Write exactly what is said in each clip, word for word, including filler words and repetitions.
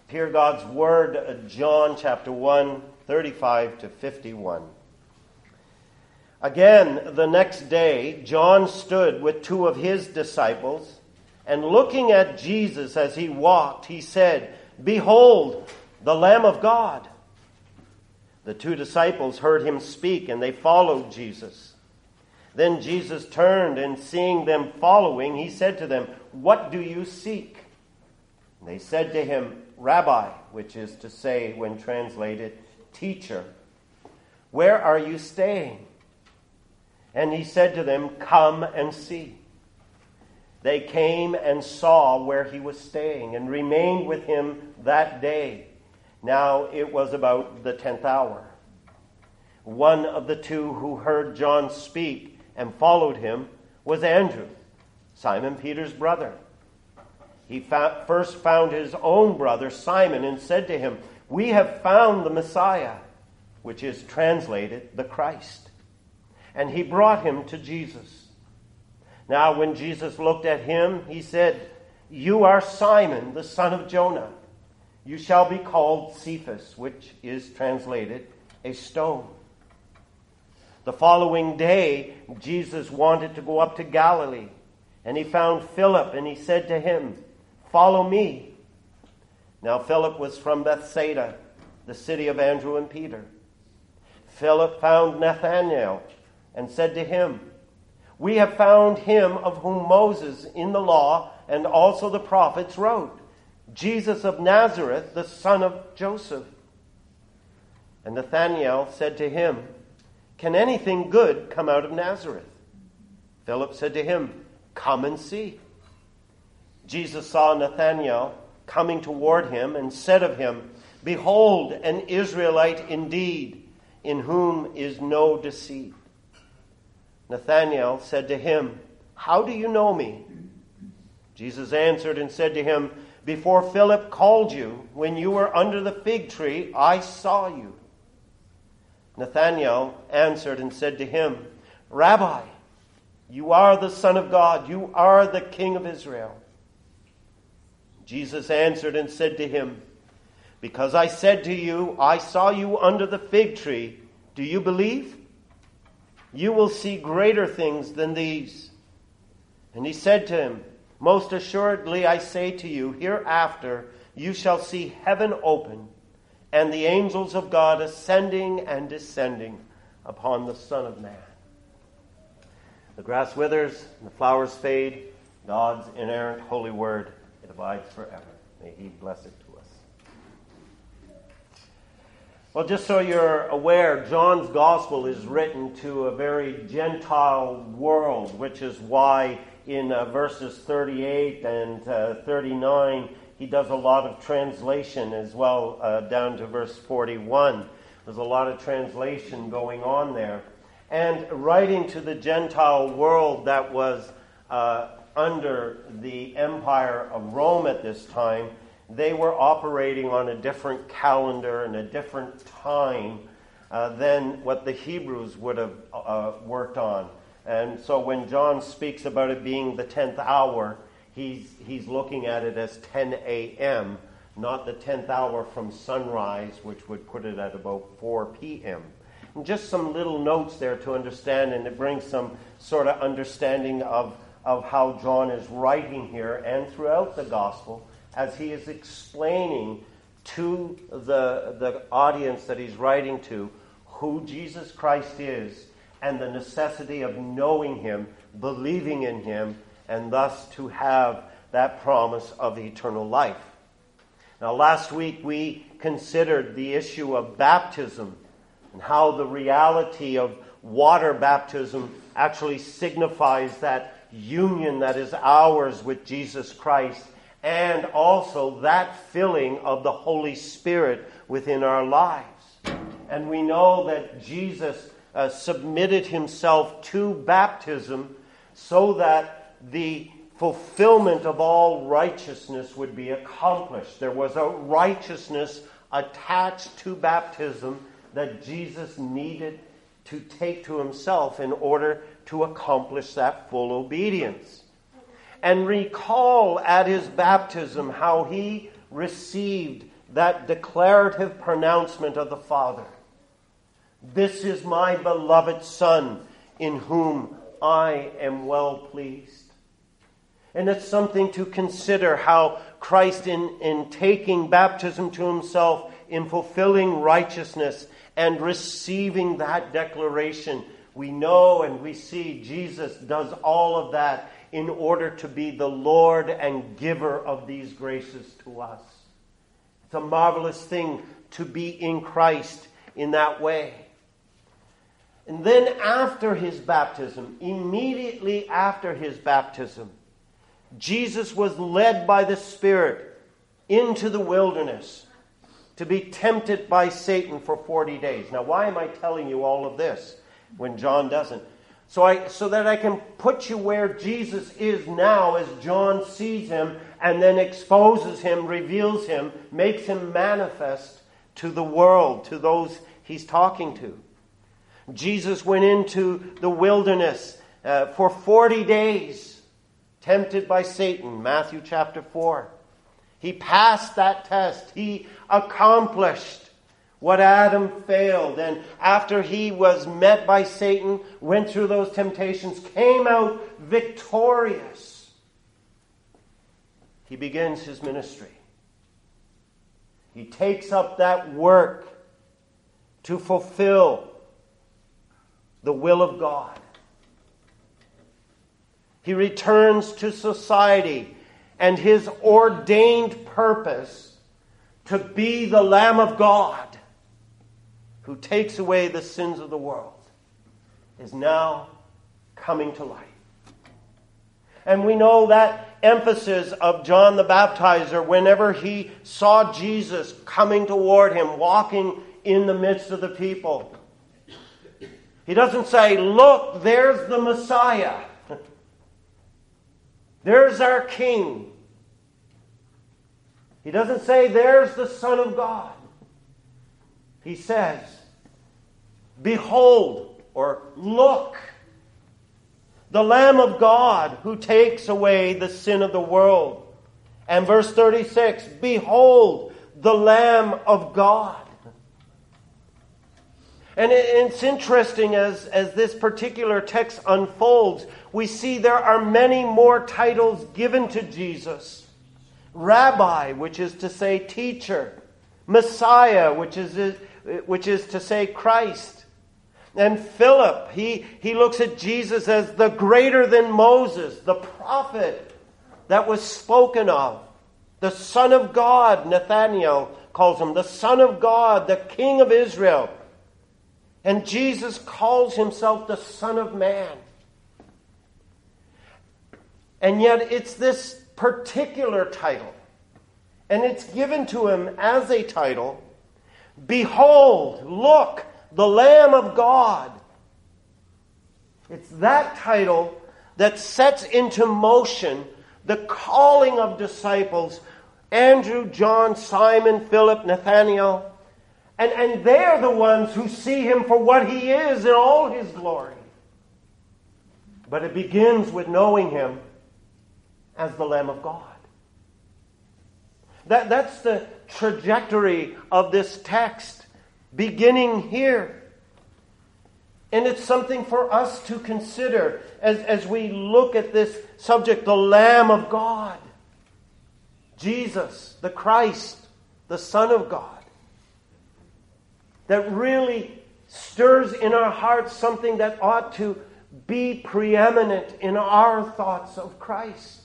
Hear God's word, John chapter one, thirty-five to fifty-one. Again, the next day, John stood with two of his disciples, and looking at Jesus as he walked, he said, "Behold, the Lamb of God." The two disciples heard him speak, and they followed Jesus. Then Jesus turned, and seeing them following, he said to them, "What do you seek?" And they said to him, "Rabbi," which is to say, when translated, teacher, "where are you staying?" And he said to them, "Come and see." They came and saw where he was staying, and remained with him that day. Now it was about the tenth hour. One of the two who heard John speak and followed him was Andrew, Simon Peter's brother. He fa- first found his own brother Simon and said to him, "We have found the Messiah," which is translated the Christ. And he brought him to Jesus. Now when Jesus looked at him, he said, "You are Simon, the son of Jonah. You shall be called Cephas," which is translated a stone. The following day, Jesus wanted to go up to Galilee, and he found Philip, and he said to him, "Follow me." Now Philip was from Bethsaida, the city of Andrew and Peter. Philip found Nathanael and said to him, "We have found him of whom Moses in the law and also the prophets wrote, Jesus of Nazareth, the son of Joseph." And Nathanael said to him, "Can anything good come out of Nazareth?" Philip said to him, "Come and see." Jesus saw Nathanael coming toward him and said of him, "Behold, an Israelite indeed, in whom is no deceit." Nathanael said to him, "How do you know me?" Jesus answered and said to him, "Before Philip called you, when you were under the fig tree, I saw you." Nathanael answered and said to him, "Rabbi, you are the Son of God. You are the King of Israel." Jesus answered and said to him, "Because I said to you, I saw you under the fig tree, do you believe? You will see greater things than these." And he said to him, "Most assuredly I say to you, hereafter you shall see heaven open, and the angels of God ascending and descending upon the Son of Man." The grass withers, and the flowers fade. God's inerrant holy word, it abides forever. May he bless it to us. Well, just so you're aware, John's gospel is written to a very Gentile world, which is why in uh, verses thirty-eight and uh, thirty-nine, he does a lot of translation as well, uh, down to verse forty-one. There's a lot of translation going on there. And writing to the Gentile world that was uh, under the empire of Rome at this time, they were operating on a different calendar and a different time uh, than what the Hebrews would have uh, worked on. And so when John speaks about it being the tenth hour, he's he's looking at it as ten a.m., not the tenth hour from sunrise, which would put it at about four p.m. And just some little notes there to understand, and it brings some sort of understanding of, of how John is writing here and throughout the gospel as he is explaining to the, the audience that he's writing to who Jesus Christ is and the necessity of knowing him, believing in him, and thus to have that promise of eternal life. Now, last week we considered the issue of baptism and how the reality of water baptism actually signifies that union that is ours with Jesus Christ, and also that filling of the Holy Spirit within our lives. And we know that Jesus uh, submitted himself to baptism so that the fulfillment of all righteousness would be accomplished. There was a righteousness attached to baptism that Jesus needed to take to himself in order to accomplish that full obedience. And recall at his baptism how he received that declarative pronouncement of the Father. This is my beloved Son, in whom I am well pleased. And it's something to consider how Christ, in, in taking baptism to himself, in fulfilling righteousness and receiving that declaration, we know and we see Jesus does all of that in order to be the Lord and giver of these graces to us. It's a marvelous thing to be in Christ in that way. And then after his baptism, immediately after his baptism, Jesus was led by the Spirit into the wilderness to be tempted by Satan for forty days. Now, why am I telling you all of this when John doesn't? So I, so that I can put you where Jesus is now as John sees him and then exposes him, reveals him, makes him manifest to the world, to those he's talking to. Jesus went into the wilderness uh, for forty days, tempted by Satan, Matthew chapter four. He passed that test. He accomplished what Adam failed. And after he was met by Satan, went through those temptations, came out victorious, he begins his ministry. He takes up that work to fulfill the will of God. He returns to society and his ordained purpose to be the Lamb of God who takes away the sins of the world is now coming to light. And we know that emphasis of John the Baptizer whenever he saw Jesus coming toward him, walking in the midst of the people. He doesn't say, look, there's the Messiah. There's our King. He doesn't say, there's the Son of God. He says, behold, or look, the Lamb of God who takes away the sin of the world. And verse thirty-six, behold, the Lamb of God. And it's interesting as, as this particular text unfolds, we see there are many more titles given to Jesus. Rabbi, which is to say teacher. Messiah, which is, which is to say Christ. And Philip, he, he looks at Jesus as the greater than Moses, the prophet that was spoken of. The Son of God, Nathanael calls him, the Son of God, the King of Israel. And Jesus calls himself the Son of Man. And yet it's this particular title. And it's given to him as a title. Behold, look, the Lamb of God. It's that title that sets into motion the calling of disciples. Andrew, John, Simon, Philip, Nathanael. And, and they're the ones who see him for what he is in all his glory. But it begins with knowing him as the Lamb of God. That, that's the trajectory of this text, beginning here. And it's something for us to consider as, as we look at this subject, the Lamb of God. Jesus, the Christ, the Son of God. That really stirs in our hearts something that ought to be preeminent in our thoughts of Christ.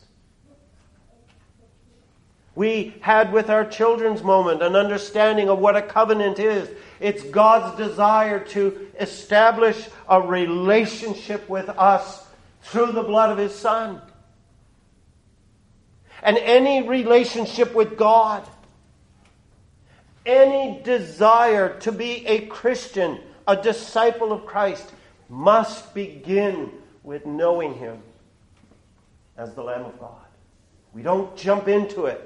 We had with our children's moment an understanding of what a covenant is. It's God's desire to establish a relationship with us through the blood of His Son. And any relationship with God, any desire to be a Christian, a disciple of Christ, must begin with knowing Him as the Lamb of God. We don't jump into it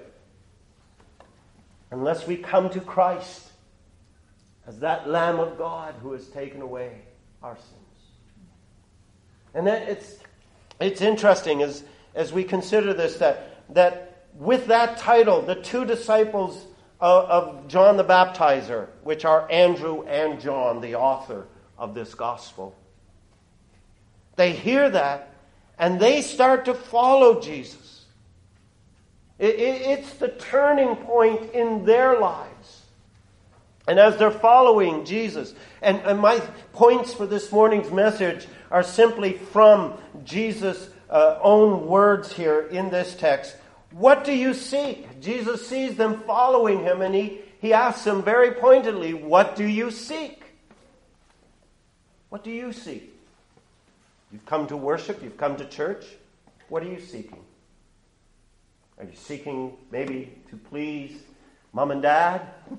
unless we come to Christ as that Lamb of God who has taken away our sins. And that it's it's interesting as, as we consider this, that, that with that title, the two disciples of, of John the Baptizer, which are Andrew and John, the author of this gospel. They hear that, and they start to follow Jesus. It, it, it's the turning point in their lives. And as they're following Jesus, and, and my points for this morning's message are simply from Jesus' uh, own words here in this text. What do you seek? Jesus sees them following him, and he, he asks them very pointedly, what do you seek? What do you seek? You've come to worship, you've come to church. What are you seeking? Are you seeking maybe to please mom and dad?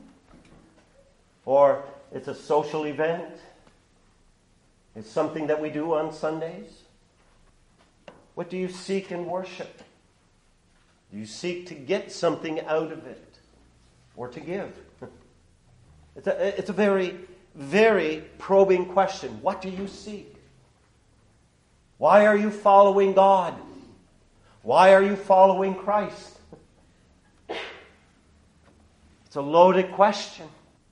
Or it's a social event? It's something that we do on Sundays? What do you seek in worship? Do you seek to get something out of it? Or to give? It's a, it's a very, very probing question. What do you seek? Why are you following God? Why are you following Christ? It's a loaded question.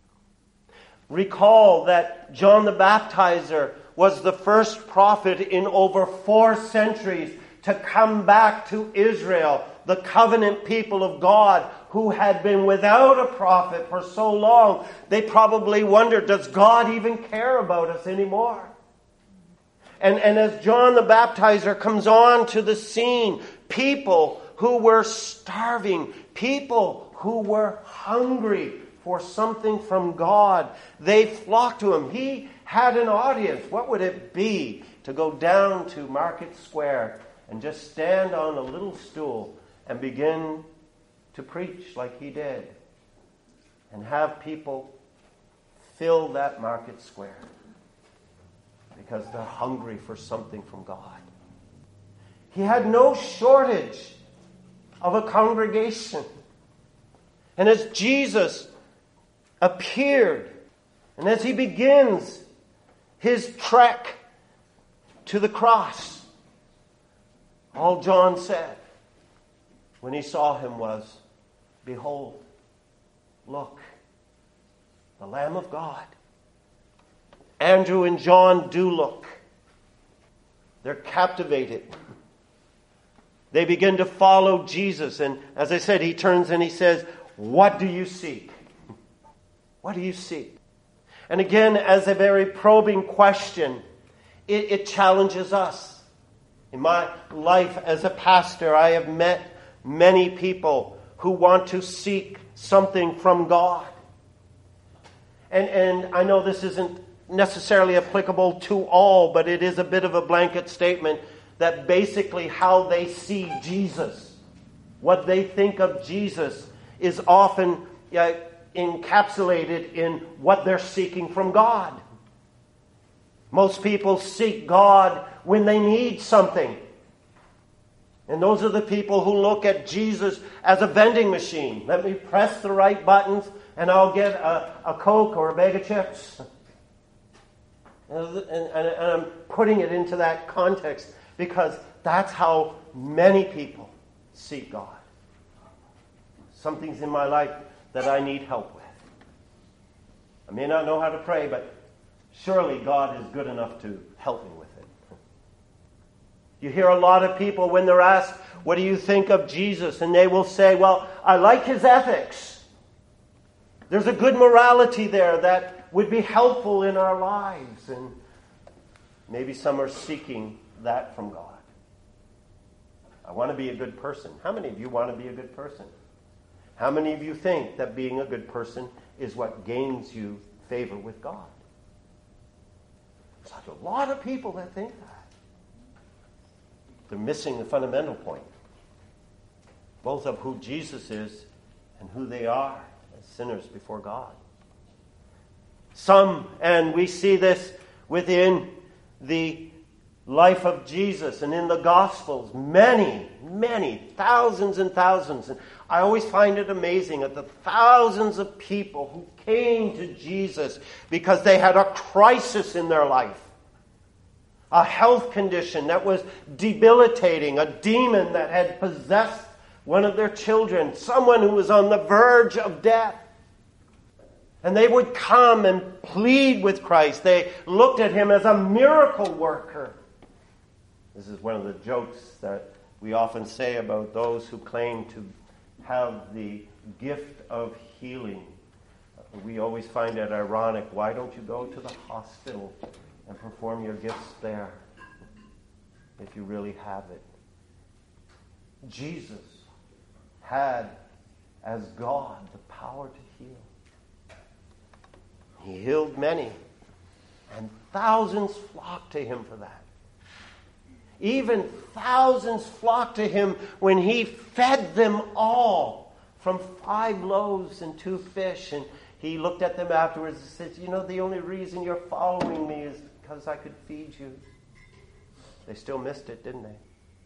Recall that John the Baptizer was the first prophet in over four centuries to come back to Israel, the covenant people of God, who had been without a prophet for so long. They probably wondered, does God even care about us anymore? And, and as John the Baptizer comes on to the scene, people who were starving, people who were hungry for something from God, they flocked to him. He had an audience. What would it be to go down to Market Square and just stand on a little stool and begin to preach like he did and have people fill that Market Square? Because they're hungry for something from God. He had no shortage of a congregation. And as Jesus appeared, and as he begins his trek to the cross, all John said when he saw him was, "Behold, look, the Lamb of God." Andrew and John do look. They're captivated. They begin to follow Jesus. And as I said, he turns and he says, what do you seek? What do you seek? And again, as a very probing question, it, it challenges us. In my life as a pastor, I have met many people who want to seek something from God. And, and I know this isn't necessarily applicable to all, but it is a bit of a blanket statement that basically how they see Jesus, what they think of Jesus, is often uh, encapsulated in what they're seeking from God. Most people seek God when they need something. And those are the people who look at Jesus as a vending machine. Let me press the right buttons and I'll get a, a Coke or a bag of chips. And, and, and I'm putting it into that context because that's how many people seek God. Something's in my life that I need help with. I may not know how to pray, but surely God is good enough to help me with it. You hear a lot of people when they're asked, what do you think of Jesus? And they will say, well, I like his ethics. There's a good morality there that would be helpful in our lives. And maybe some are seeking that from God. I want to be a good person. How many of you want to be a good person? How many of you think that being a good person is what gains you favor with God? There's a lot of people that think that. They're missing the fundamental point, both of who Jesus is and who they are as sinners before God. Some, and we see this within the life of Jesus and in the Gospels, many, many, thousands and thousands. And I always find it amazing at the thousands of people who came to Jesus because they had a crisis in their life. A health condition that was debilitating, a demon that had possessed one of their children, someone who was on the verge of death. And they would come and plead with Christ. They looked at him as a miracle worker. This is one of the jokes that we often say about those who claim to have the gift of healing. We always find it ironic. Why don't you go to the hospital and perform your gifts there if you really have it? Jesus had, as God, the power to heal. He healed many, and thousands flocked to him for that. Even thousands flocked to him when he fed them all from five loaves and two fish. And he looked at them afterwards and said, you know, the only reason you're following me is because I could feed you. They still missed it, didn't they?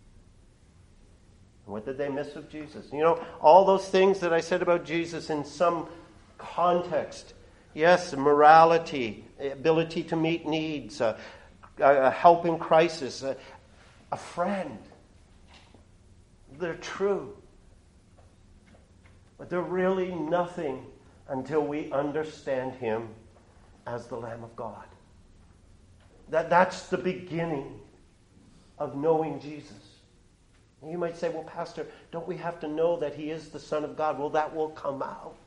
What did they miss of Jesus? You know, all those things that I said about Jesus in some context. Yes, morality, ability to meet needs, uh, a help in crisis, a, a friend. They're true. But they're really nothing until we understand him as the Lamb of God. That, that's the beginning of knowing Jesus. And you might say, well, Pastor, don't we have to know that he is the Son of God? Well, that will come out.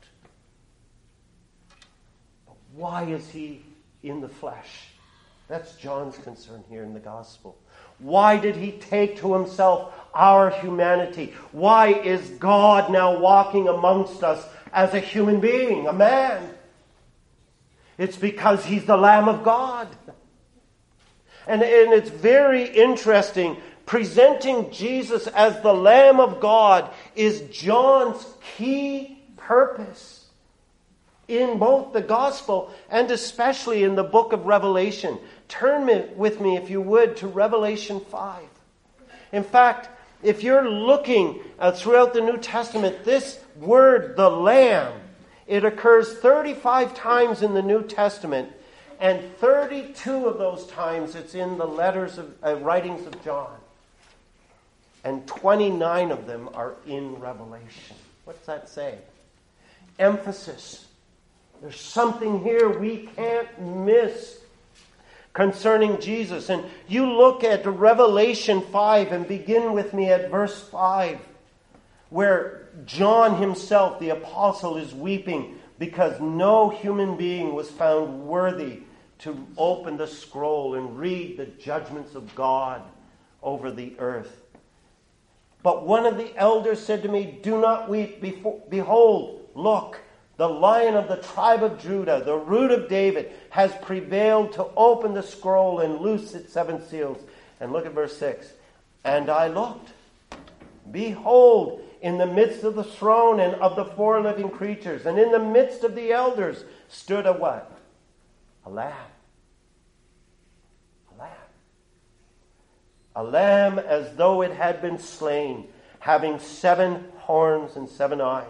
Why is he in the flesh? That's John's concern here in the gospel. Why did he take to himself our humanity? Why is God now walking amongst us as a human being, a man? It's because he's the Lamb of God. And, and it's very interesting. Presenting Jesus as the Lamb of God is John's key purpose in both the gospel and especially in the book of Revelation. Turn with me, if you would, to Revelation five. In fact, if you're looking uh, throughout the New Testament, this word, the Lamb, it occurs thirty-five times in the New Testament, and thirty-two of those times it's in the letters of uh, writings of John. And twenty-nine of them are in Revelation. What's that say? Emphasis. There's something here we can't miss concerning Jesus. And you look at Revelation five and begin with me at verse five, where John himself, the apostle, is weeping because no human being was found worthy to open the scroll and read the judgments of God over the earth. But one of the elders said to me, do not weep. Behold, look, the Lion of the tribe of Judah, the Root of David, has prevailed to open the scroll and loose its seven seals. And look at verse six. And I looked. Behold, in the midst of the throne and of the four living creatures, and in the midst of the elders, stood a what? A lamb. A lamb. A lamb as though it had been slain, having seven horns and seven eyes.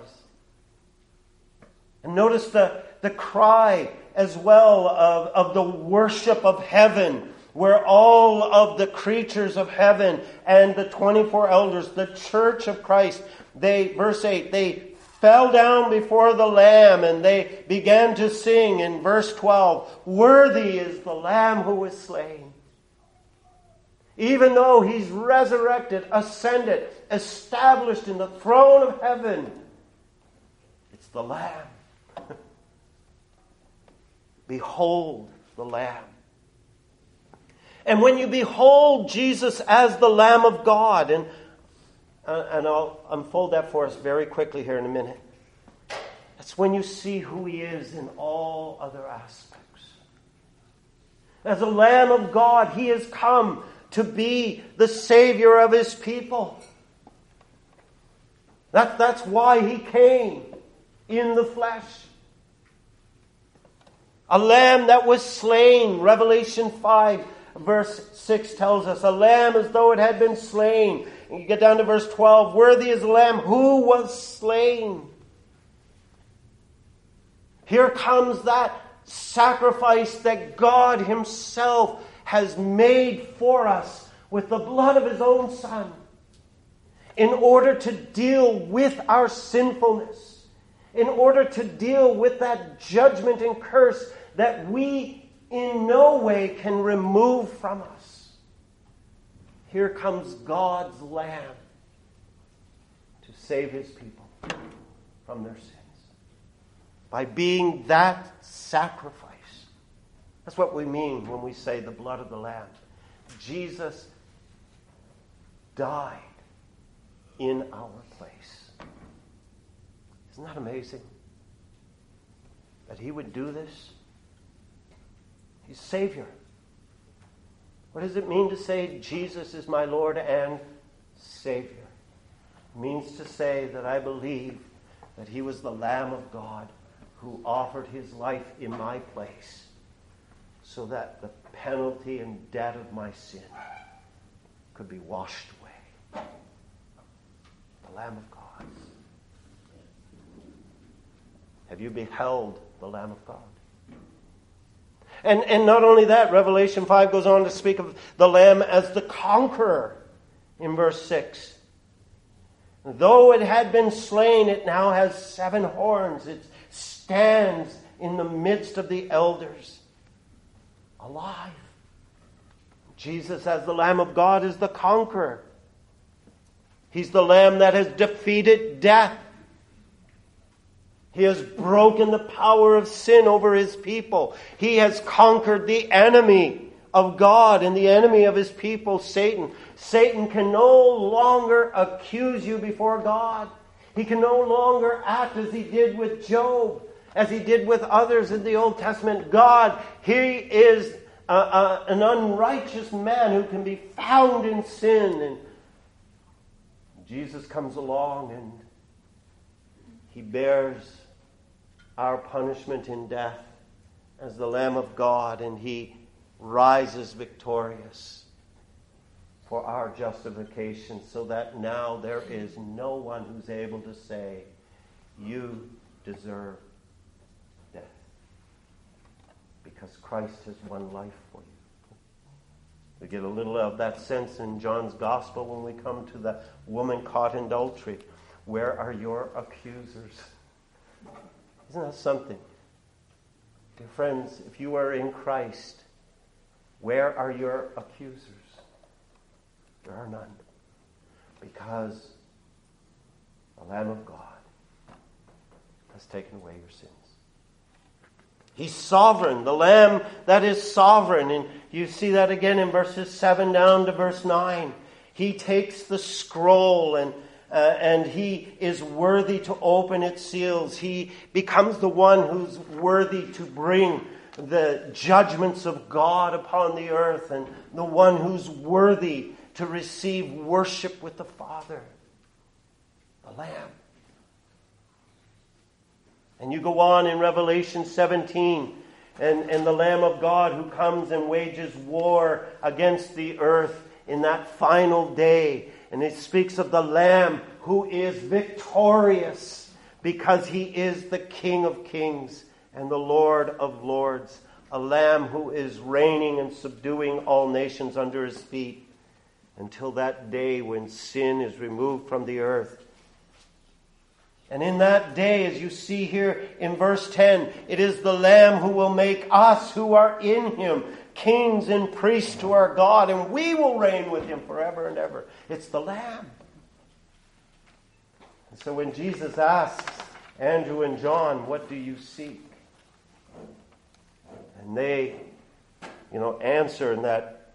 And notice the, the cry as well of, of the worship of heaven, where all of the creatures of heaven and the twenty-four elders, the church of Christ, they, verse eight, they fell down before the Lamb and they began to sing in verse twelve, worthy is the Lamb who was slain. Even though he's resurrected, ascended, established in the throne of heaven, it's the Lamb. Behold the Lamb. And when you behold Jesus as the Lamb of God, and, uh, and I'll unfold that for us very quickly here in a minute, that's when you see who he is in all other aspects. As a Lamb of God, he has come to be the Savior of his people. That, that's why he came in the flesh. A lamb that was slain. Revelation five verse six tells us, a lamb as though it had been slain. And you get down to verse twelve, worthy is the lamb who was slain. Here comes that sacrifice that God himself has made for us with the blood of his own Son. in order to deal with our sinfulness, in order to deal with that judgment and curse that we in no way can remove from us. Here comes God's Lamb to save his people from their sins by being that sacrifice. That's what we mean when we say the blood of the Lamb. Jesus died in our place. Isn't that amazing? That he would do this? He's Savior. What does it mean to say Jesus is my Lord and Savior? It means to say that I believe that he was the Lamb of God who offered his life in my place so that the penalty and debt of my sin could be washed away. The Lamb of God. Have you beheld the Lamb of God? And, and not only that, Revelation five goes on to speak of the Lamb as the conqueror in verse six. Though it had been slain, it now has seven horns. It stands in the midst of the elders, alive. Jesus, as the Lamb of God, is the conqueror. He's the Lamb that has defeated death. He has broken the power of sin over his people. He has conquered the enemy of God and the enemy of his people, Satan. Satan can no longer accuse you before God. He can no longer act as he did with Job, as he did with others in the Old Testament. God, he is a, a, an unrighteous man who can be found in sin. And Jesus comes along and he bears our punishment in death as the Lamb of God, and he rises victorious for our justification, so that now there is no one who's able to say, you deserve death, because Christ has won life for you. We get a little of that sense in John's Gospel when we come to the woman caught in adultery. Where are your accusers? Isn't that something? Dear friends, if you are in Christ, where are your accusers? There are none. Because the Lamb of God has taken away your sins. He's sovereign, the Lamb that is sovereign. And you see that again in verses seven down to verse nine. He takes the scroll and Uh, and he is worthy to open its seals. He becomes the one who's worthy to bring the judgments of God upon the earth, and the one who's worthy to receive worship with the Father. The Lamb. And you go on in Revelation seventeen, and, and the Lamb of God who comes and wages war against the earth in that final day. And it speaks of the Lamb who is victorious because he is the King of kings and the Lord of lords. A Lamb who is reigning and subduing all nations under his feet until that day when sin is removed from the earth. And in that day, as you see here in verse ten, it is the Lamb who will make us who are in him kings and priests to our God, and we will reign with him forever and ever. It's the Lamb. And so when Jesus asks Andrew and John, what do you seek? And they, you know, answer in that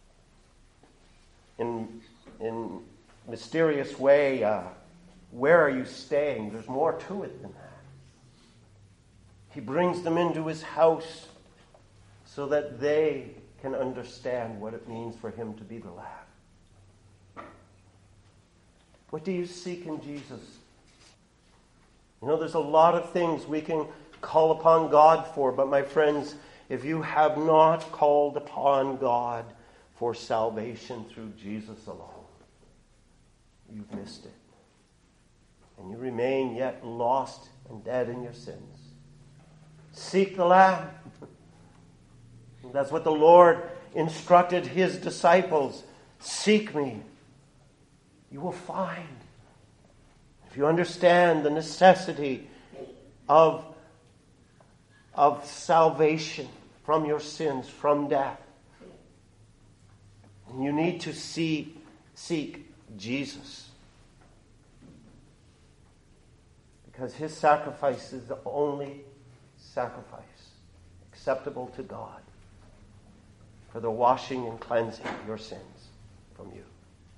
in, in mysterious way, uh, where are you staying? There's more to it than that. He brings them into his house so that they can understand what it means for him to be the Lamb. What do you seek in Jesus? You know, there's a lot of things we can call upon God for, but my friends, if you have not called upon God for salvation through Jesus alone, you've missed it. And you remain yet lost and dead in your sins. Seek the Lamb. That's what the Lord instructed his disciples. Seek me. you will find. If you understand the necessity of, of salvation from your sins, from death, and you need to see, seek Jesus. Because his sacrifice is the only sacrifice acceptable to God for the washing and cleansing of your sins from you.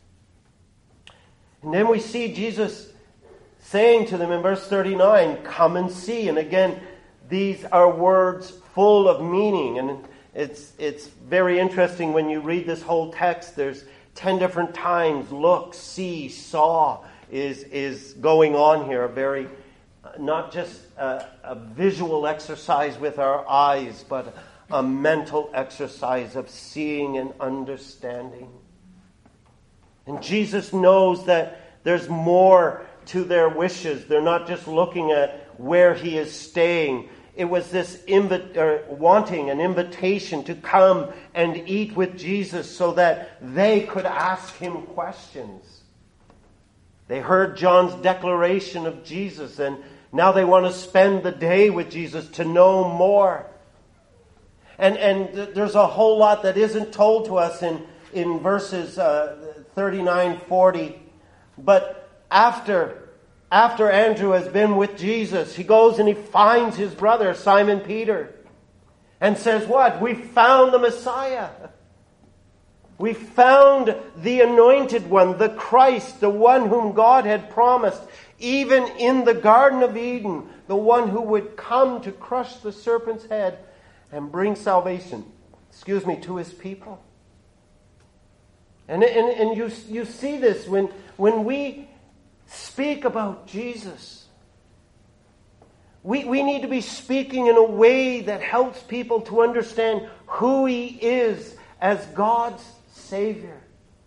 And then we see Jesus saying to them in verse thirty-nine, come and see. And again, these are words full of meaning. And it's it's very interesting when you read this whole text. There's ten different times look, see, saw is, is going on here. A very, not just a, a visual exercise with our eyes, but a mental exercise of seeing and understanding. And Jesus knows that there's more to their wishes. They're not just looking at where he is staying. It was this invi- or wanting an invitation to come and eat with Jesus so that they could ask him questions. They heard John's declaration of Jesus, and now they want to spend the day with Jesus to know more. And and th- there's a whole lot that isn't told to us in, in verses uh, thirty-nine, forty. But after... After Andrew has been with Jesus, he goes and he finds his brother, Simon Peter, and says what? We found the Messiah. We found the anointed one, the Christ, the one whom God had promised, even in the Garden of Eden, the one who would come to crush the serpent's head and bring salvation, excuse me, to his people. And, and, and you, you see this when, when we speak about Jesus. We, we need to be speaking in a way that helps people to understand who he is as God's Savior.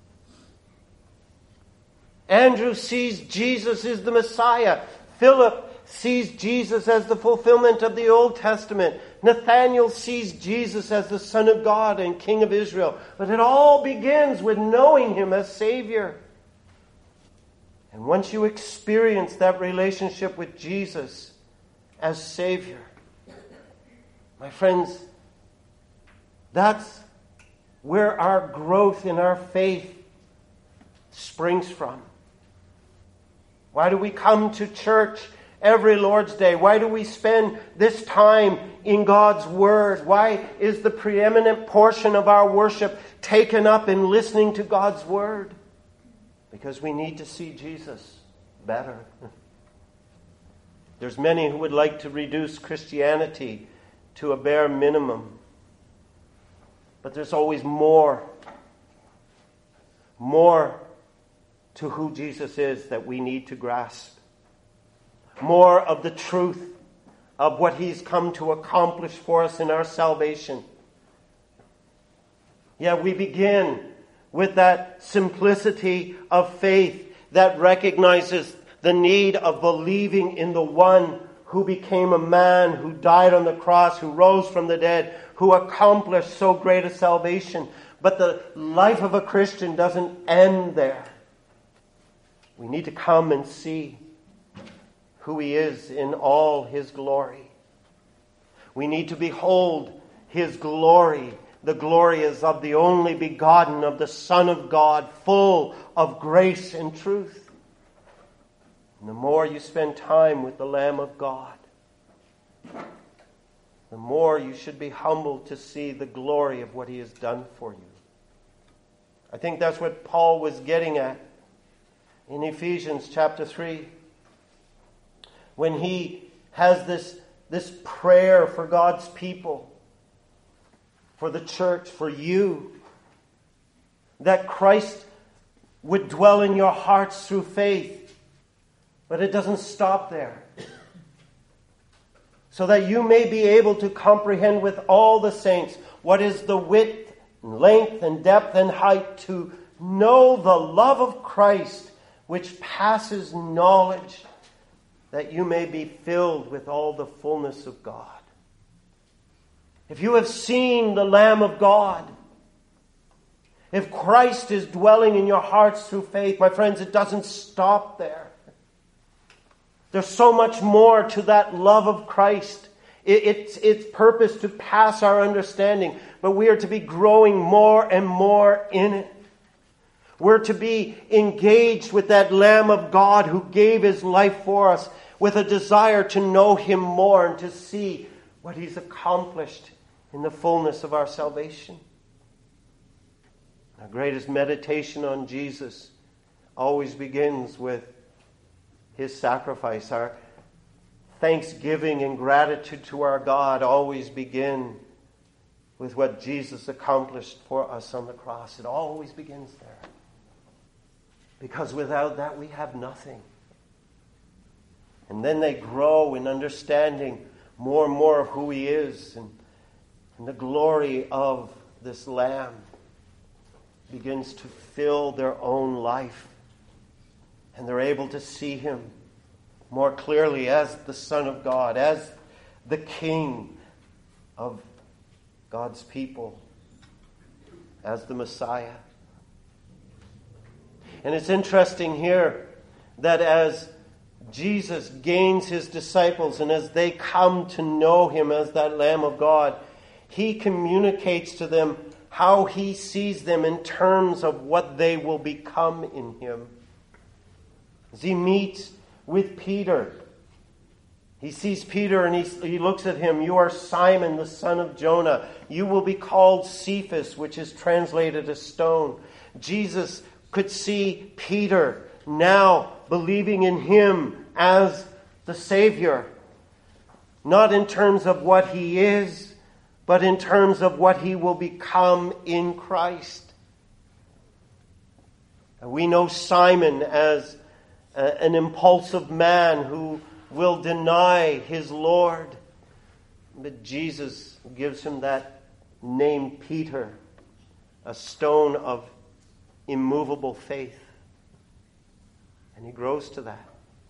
Andrew sees Jesus as the Messiah. Philip sees Jesus as the fulfillment of the Old Testament. Nathanael sees Jesus as the Son of God and King of Israel. But it all begins with knowing him as Savior. And once you experience that relationship with Jesus as Savior, my friends, that's where our growth in our faith springs from. Why do we come to church every Lord's Day? Why do we spend this time in God's Word? Why is the preeminent portion of our worship taken up in listening to God's Word? Because we need to see Jesus better. There's many who would like to reduce Christianity to a bare minimum. But there's always more. More to who Jesus is that we need to grasp. More of the truth of what he's come to accomplish for us in our salvation. Yeah, we begin with that simplicity of faith that recognizes the need of believing in the one who became a man, who died on the cross, who rose from the dead, who accomplished so great a salvation. But the life of a Christian doesn't end there. We need to come and see who he is in all his glory. We need to behold his glory. The glory is of the only begotten of the Son of God, full of grace and truth. And the more you spend time with the Lamb of God, the more you should be humbled to see the glory of what he has done for you. I think that's what Paul was getting at in Ephesians chapter three. When he has this, this prayer for God's people, for the church, for you, that Christ would dwell in your hearts through faith. But it doesn't stop there. So that you may be able to comprehend with all the saints what is the width, and length, and depth, and height, to know the love of Christ, which passes knowledge, that you may be filled with all the fullness of God. If you have seen the Lamb of God, If Christ is dwelling in your hearts through faith, my friends, it doesn't stop there. There's so much more to that love of Christ. It, it's its purpose to pass our understanding, but we are to be growing more and more in it. We're to be engaged with that Lamb of God who gave His life for us, with a desire to know Him more and to see what He's accomplished in the fullness of our salvation. Our greatest meditation on Jesus always begins with His sacrifice. Our thanksgiving and gratitude to our God always begin with what Jesus accomplished for us on the cross. It always begins there. Because without that we have nothing. And then they grow in understanding more and more of who He is, and, and the glory of this Lamb begins to fill their own life. And they're able to see Him more clearly as the Son of God, as the King of God's people, as the Messiah. And it's interesting here that as Jesus gains His disciples and as they come to know Him as that Lamb of God, He communicates to them how He sees them in terms of what they will become in Him. As He meets with Peter, He sees Peter and he, he looks at him. You are Simon, the son of Jonah. You will be called Cephas, which is translated as stone. Jesus could see Peter now believing in Him as the Savior. Not in terms of what he is, but in terms of what he will become in Christ. And we know Simon as a, an impulsive man who will deny his Lord. But Jesus gives him that name Peter, a stone of immovable faith. And he grows to that.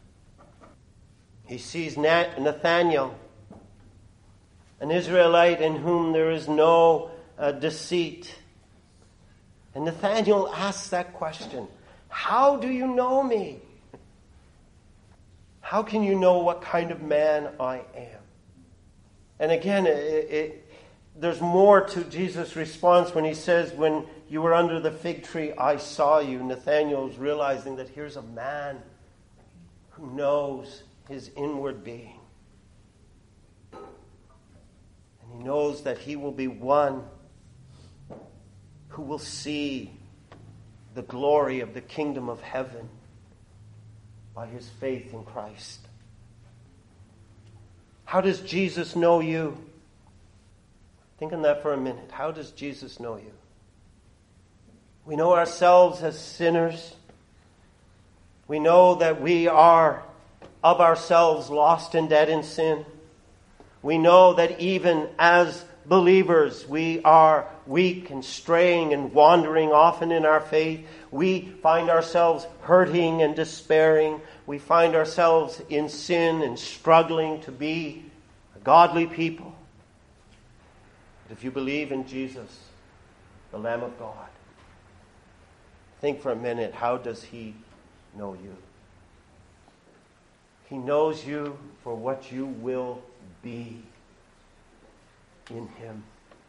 He sees Nathanael, an Israelite in whom there is no uh, deceit. And Nathanael asks that question, how do you know me? How can you know what kind of man I am? And again, it, it, there's more to Jesus' response when He says, when you were under the fig tree, I saw you. Nathanael is realizing that here's a man who knows his inward being. And he knows that he will be one who will see the glory of the kingdom of heaven by his faith in Christ. How does Jesus know you? Think on that for a minute. How does Jesus know you? We know ourselves as sinners. We know that we are of ourselves lost and dead in sin. We know that even as believers, we are weak and straying and wandering often in our faith. We find ourselves hurting and despairing. We find ourselves in sin and struggling to be a godly people. But if you believe in Jesus, the Lamb of God, think for a minute, how does He know you? He knows you for what you will be in Him.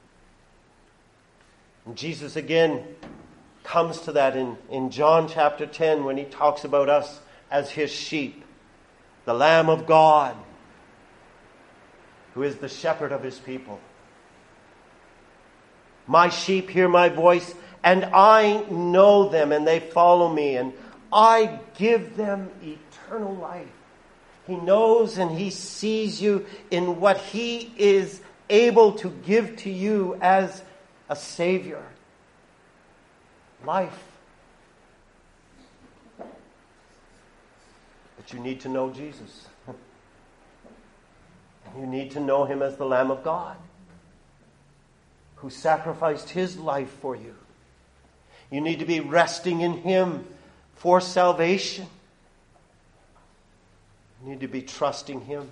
And Jesus again comes to that in, in John chapter ten when He talks about us as His sheep, the Lamb of God, who is the shepherd of His people. My sheep hear my voice, and I know them, and they follow me, and I give them eternal life. He knows and He sees you in what He is able to give to you as a Savior. Life. But you need to know Jesus. You need to know Him as the Lamb of God, who sacrificed His life for you. You need to be resting in Him for salvation. You need to be trusting Him.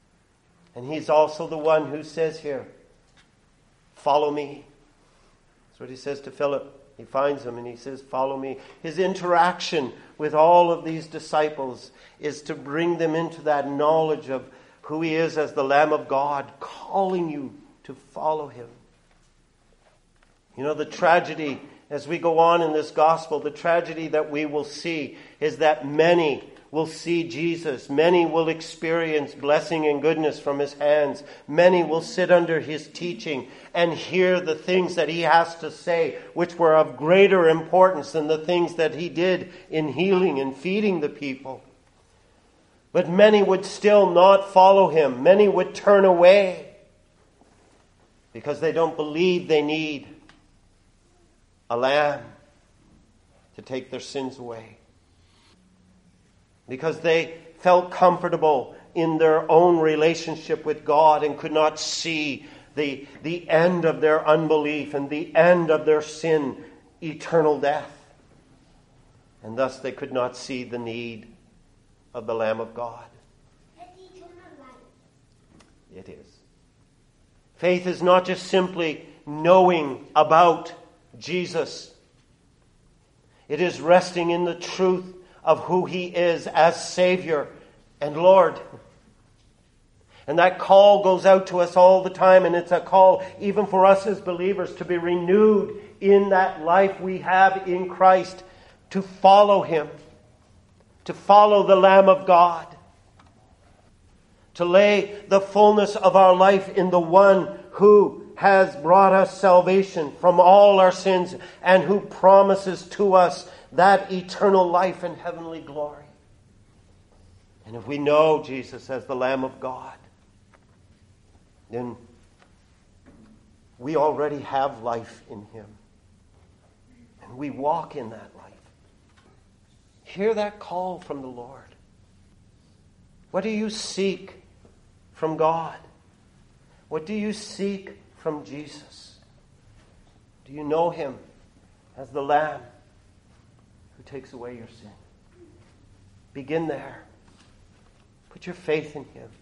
And He's also the one who says here, follow me. That's what he says to Philip. He finds him and he says, follow me. His interaction with all of these disciples is to bring them into that knowledge of who he is as the Lamb of God, calling you to follow him. You know, the tragedy, as we go on in this gospel, the tragedy that we will see is that many will see Jesus. Many will experience blessing and goodness from his hands. Many will sit under his teaching and hear the things that he has to say, which were of greater importance than the things that he did in healing and feeding the people. But many would still not follow him. Many would turn away because they don't believe they need a lamb to take their sins away. Because they felt comfortable in their own relationship with God and could not see the, the end of their unbelief and the end of their sin, eternal death. And thus they could not see the need of the Lamb of God. It is. Faith is not just simply knowing about Jesus. It is resting in the truth of who he is as Savior and Lord. And that call goes out to us all the time, and it's a call even for us as believers to be renewed in that life we have in Christ, to follow him, to follow the Lamb of God, to lay the fullness of our life in the one who has brought us salvation from all our sins and who promises to us that eternal life and heavenly glory. And if we know Jesus as the Lamb of God, then we already have life in him. And we walk in that life. Hear that call from the Lord. What do you seek from God? What do you seek from Jesus? Do you know him as the Lamb who takes away your sin? Begin there. Put your faith in him.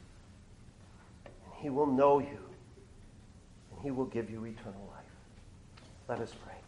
And he will know you. And he will give you eternal life. Let us pray.